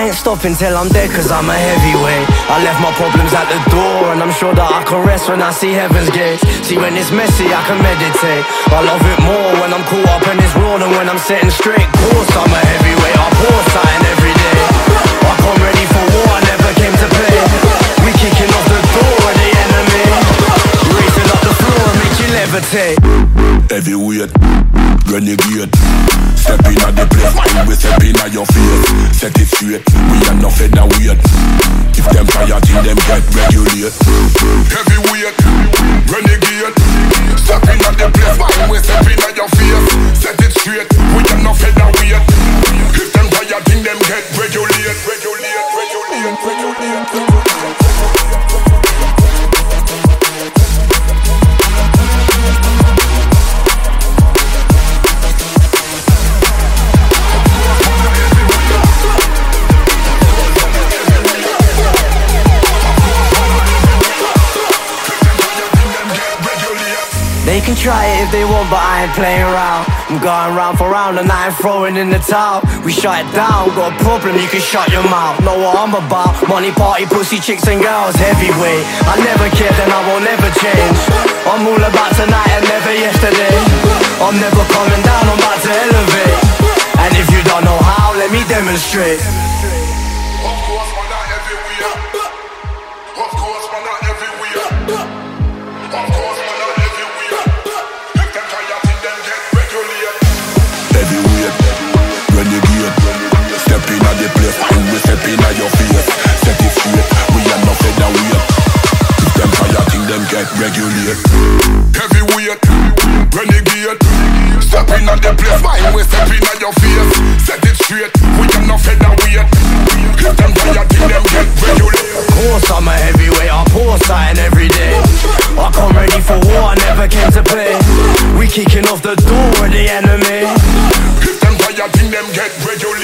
ain't stopping till I'm dead, cause I'm a heavyweight. I left my problems at the door, and I'm sure that I can rest when I see heaven's gates. See, when it's messy, I can meditate. I love it more when I'm caught up and it's raw than when I'm sitting straight. Course I'm a heavyweight, I pour something every day. I come ready for war, I never came to play. We kicking off the door of the enemy, racing up the floor and make you levitate. Heavyweight, renegade. Step in at the place, and we step in at your face. Set it straight, we are not featherweight. If them fire till them get regulate. Heavyweight, renegade. Step in at the place, and we step in at your face. Set it straight, we are not featherweight. If them fire till them get regulate. Regulate, regulate, regulate. They can try it if they want, but I ain't playing around. I'm going round for round and I ain't throwing in the towel. We shut it down, got a problem, you can shut your mouth. Know what I'm about, money, party, pussy, chicks and girls. Heavyweight, I never cared and I won't ever change. I'm all about tonight and never yesterday. I'm never coming down, I'm about to elevate. And if you don't know how, let me demonstrate. Of course, man, not everywhere. Of course, man, not everywhere. Of course, man, not everywhere. If them fire till them get regulate. Heavyweight, renegade. Step in at the place, and we step in at your face. Set it straight, we are not featherweight. If them fire till them get regulate. Heavyweight, renegade. Step in at the place, and we step in at your face. Set it straight, we are not featherweight. If them fire till them get regulate. Of course I'm a heavyweight, I pour something every day. I come ready for war, I never came to play. We kicking off the door of the enemy. If them fire till them get regulate.